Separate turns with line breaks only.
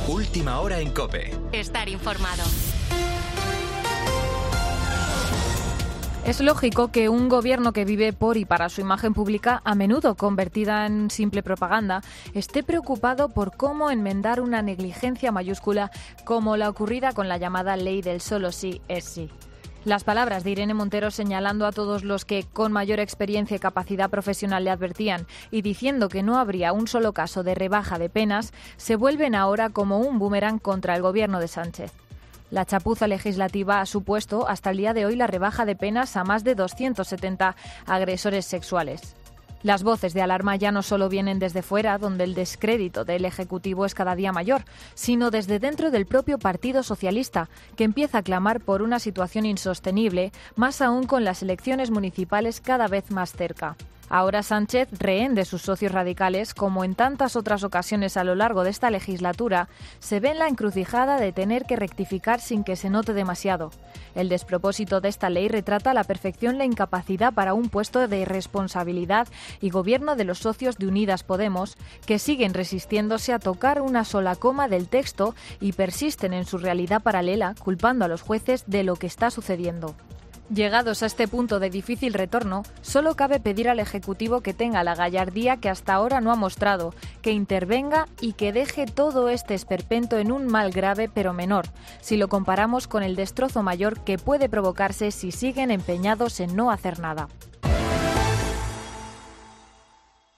Última hora en COPE.
Estar informado.
Es lógico que un gobierno que vive por y para su imagen pública, a menudo convertida en simple propaganda, esté preocupado por cómo enmendar una negligencia mayúscula como la ocurrida con la llamada ley del solo sí es sí. Las palabras de Irene Montero señalando a todos los que con mayor experiencia y capacidad profesional le advertían y diciendo que no habría un solo caso de rebaja de penas, se vuelven ahora como un boomerang contra el gobierno de Sánchez. La chapuza legislativa ha supuesto hasta el día de hoy la rebaja de penas a más de 270 agresores sexuales. Las voces de alarma ya no solo vienen desde fuera, donde el descrédito del Ejecutivo es cada día mayor, sino desde dentro del propio Partido Socialista, que empieza a clamar por una situación insostenible, más aún con las elecciones municipales cada vez más cerca. Ahora Sánchez, rehén de sus socios radicales, como en tantas otras ocasiones a lo largo de esta legislatura, se ve en la encrucijada de tener que rectificar sin que se note demasiado. El despropósito de esta ley retrata a la perfección la incapacidad para un puesto de responsabilidad y gobierno de los socios de Unidas Podemos, que siguen resistiéndose a tocar una sola coma del texto y persisten en su realidad paralela, culpando a los jueces de lo que está sucediendo. Llegados a este punto de difícil retorno, solo cabe pedir al Ejecutivo que tenga la gallardía que hasta ahora no ha mostrado, que intervenga y que deje todo este esperpento en un mal grave pero menor, si lo comparamos con el destrozo mayor que puede provocarse si siguen empeñados en no hacer nada.